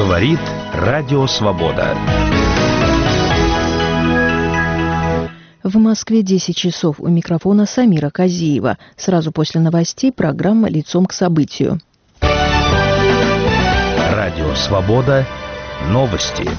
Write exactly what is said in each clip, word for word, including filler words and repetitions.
Говорит Радио Свобода. В Москве десять часов. У микрофона Самира Казиева. Сразу после новостей программа «Лицом к событию». Радио Свобода. Новости.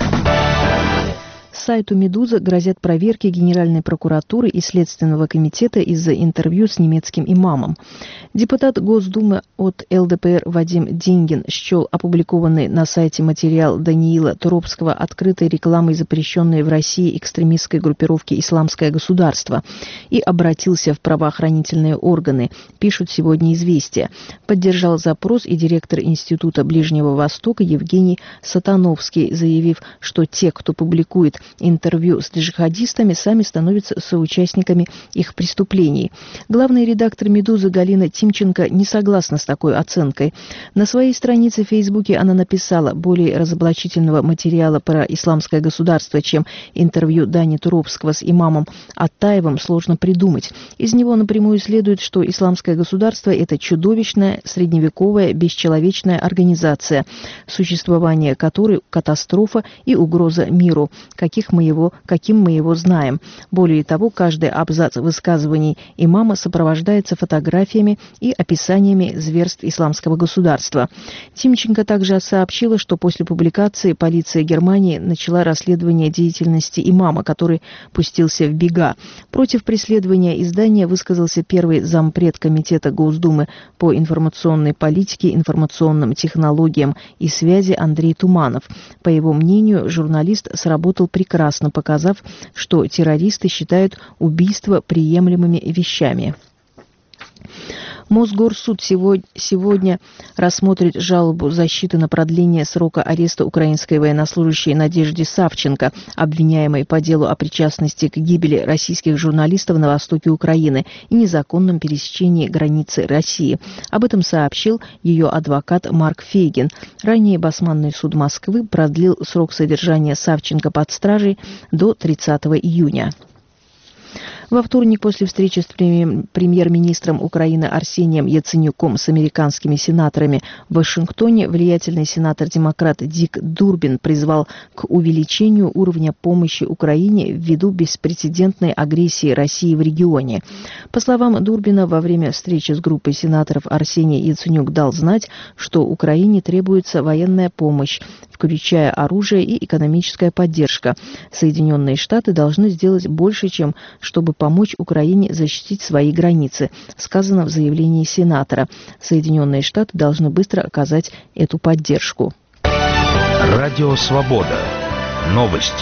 Сайту «Медуза» грозят проверки Генеральной прокуратуры и Следственного комитета из-за интервью с немецким имамом. Депутат Госдумы от эл дэ пэ эр Вадим Деньгин счел опубликованный на сайте материал Даниила Туропского открытой рекламой запрещенной в России экстремистской группировки «Исламское государство» и обратился в правоохранительные органы, пишут сегодня «Известия». Поддержал запрос и директор Института Ближнего Востока Евгений Сатановский, заявив, что те, кто публикует интервью с джихадистами, сами становятся соучастниками их преступлений. Главный редактор «Медузы» Галина Тимченко не согласна с такой оценкой. На своей странице в Фейсбуке она написала: более разоблачительного материала про исламское государство, чем интервью Дани Туропского с имамом Аттаевым, сложно придумать. Из него напрямую следует, что исламское государство – это чудовищная, средневековая, бесчеловечная организация, существование которой – катастрофа и угроза миру, каких мы его, каким мы его знаем. Более того, каждый абзац высказываний имама сопровождается фотографиями и описаниями зверств исламского государства. Тимченко также сообщила, что после публикации полиция Германии начала расследование деятельности имама, который пустился в бега. Против преследования издания высказался первый зампред Комитета Госдумы по информационной политике, информационным технологиям и связи Андрей Туманов. По его мнению, журналист сработал прекрасно, показав, что террористы считают убийства приемлемыми вещами. Мосгорсуд сегодня рассмотрит жалобу защиты на продление срока ареста украинской военнослужащей Надежды Савченко, обвиняемой по делу о причастности к гибели российских журналистов на востоке Украины и незаконном пересечении границы России. Об этом сообщил ее адвокат Марк Фейгин. Ранее Басманный суд Москвы продлил срок содержания Савченко под стражей до тридцатого июня. Во вторник, после встречи с премьер-министром Украины Арсением Яценюком с американскими сенаторами в Вашингтоне, влиятельный сенатор-демократ Дик Дурбин призвал к увеличению уровня помощи Украине ввиду беспрецедентной агрессии России в регионе. По словам Дурбина, во время встречи с группой сенаторов Арсений Яценюк дал знать, что Украине требуется военная помощь, включая оружие и экономическая поддержка. Соединенные Штаты должны сделать больше, чем чтобы помочь Украине защитить свои границы, сказано в заявлении сенатора. Соединенные Штаты должны быстро оказать эту поддержку. Радио Свобода. Новости.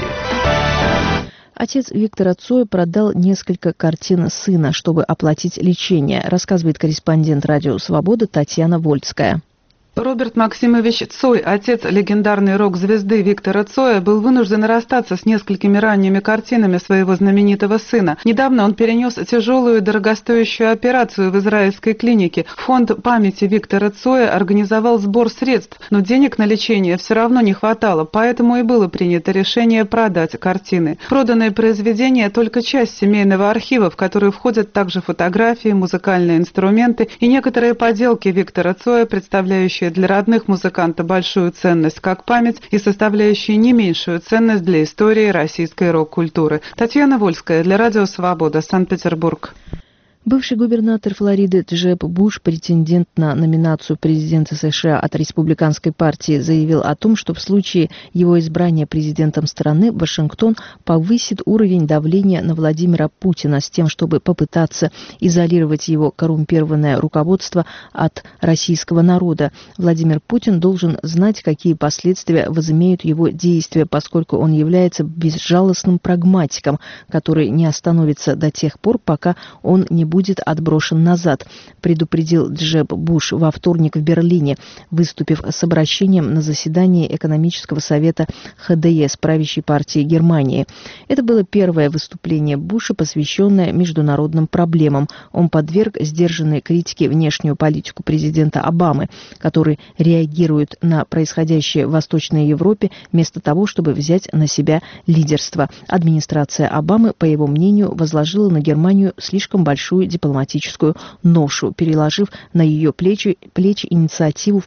Отец Виктора Цоя продал несколько картин сына, чтобы оплатить лечение, рассказывает корреспондент Радио Свобода Татьяна Вольская. Роберт Максимович Цой, отец легендарной рок-звезды Виктора Цоя, был вынужден расстаться с несколькими ранними картинами своего знаменитого сына. Недавно он перенес тяжелую и дорогостоящую операцию в израильской клинике. Фонд памяти Виктора Цоя организовал сбор средств, но денег на лечение все равно не хватало, поэтому и было принято решение продать картины. Проданные произведения – только часть семейного архива, в который входят также фотографии, музыкальные инструменты и некоторые поделки Виктора Цоя, представляющие для родных музыканта большую ценность как память и составляющие не меньшую ценность для истории российской рок-культуры. Татьяна Вольская для Радио Свобода, Санкт-Петербург. Бывший губернатор Флориды Джеб Буш, претендент на номинацию президента США от республиканской партии, заявил о том, что в случае его избрания президентом страны Вашингтон повысит уровень давления на Владимира Путина с тем, чтобы попытаться изолировать его коррумпированное руководство от российского народа. Владимир Путин должен знать, какие последствия возымеют его действия, поскольку он является безжалостным прагматиком, который не остановится до тех пор, пока он не будет будет отброшен назад, предупредил Джеб Буш во вторник в Берлине, выступив с обращением на заседании экономического совета ха дэ эс, правящей партии Германии. Это было первое выступление Буша, посвященное международным проблемам. Он подверг сдержанной критике внешнюю политику президента Обамы, который реагирует на происходящее в Восточной Европе вместо того, чтобы взять на себя лидерство. Администрация Обамы, по его мнению, возложила на Германию слишком большую дипломатическую ношу, переложив на ее плечи, плечи инициативу в